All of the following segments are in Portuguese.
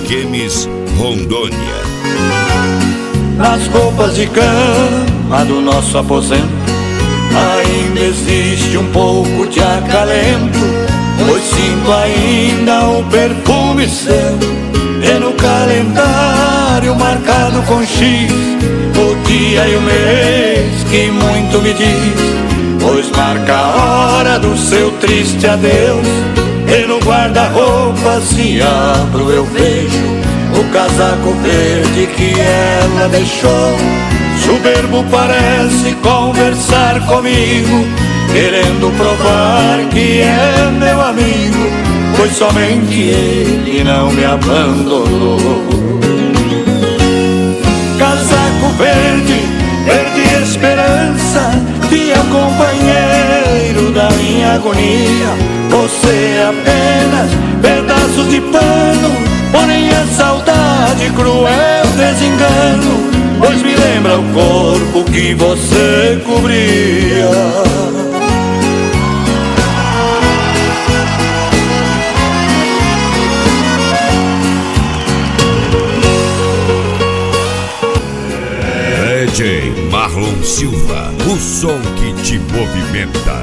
Quemes, Rondônia. Nas roupas de cama do nosso aposento ainda existe um pouco de acalento, pois sinto ainda o perfume seu. E no calendário marcado com X, o dia e o mês que muito me diz, pois marca a hora do seu triste adeus. E no guarda-roupa se abro eu vejo o casaco verde que ela deixou. Soberbo parece conversar comigo, querendo provar que é meu amigo, pois somente ele não me abandonou. Casaco verde, verde esperança, fiel companheiro da minha agonia. Você é apenas pedaços de pano, porém a saudade, cruel desengano, pois me lembra o corpo que você cobria. DJ Marlon Silva, o som que te movimenta.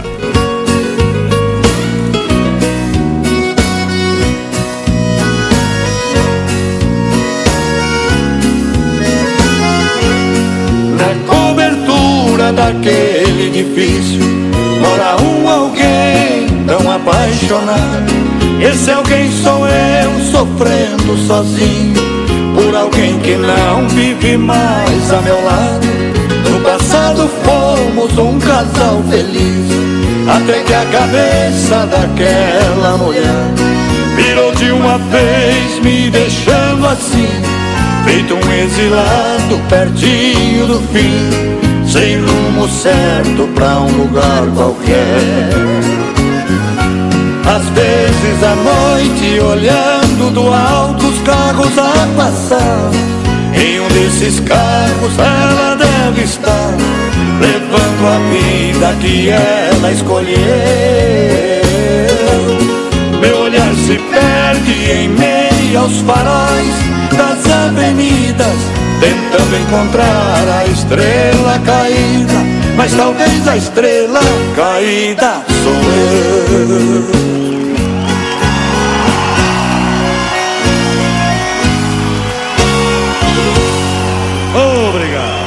Daquele edifício mora um alguém tão apaixonado. Esse alguém sou eu, sofrendo sozinho por alguém que não vive mais a meu lado. No passado fomos um casal feliz, até que a cabeça daquela mulher virou de uma vez, me deixando assim, feito um exilado pertinho do fim, sem rumo certo pra um lugar qualquer. Às vezes à noite, olhando do alto os carros a passar, em um desses carros ela deve estar, levando a vida que ela escolheu. Meu olhar se perde em meio aos faróis das avenidas, tentando encontrar a estrela caída, mas talvez a estrela caída sou eu. Obrigado.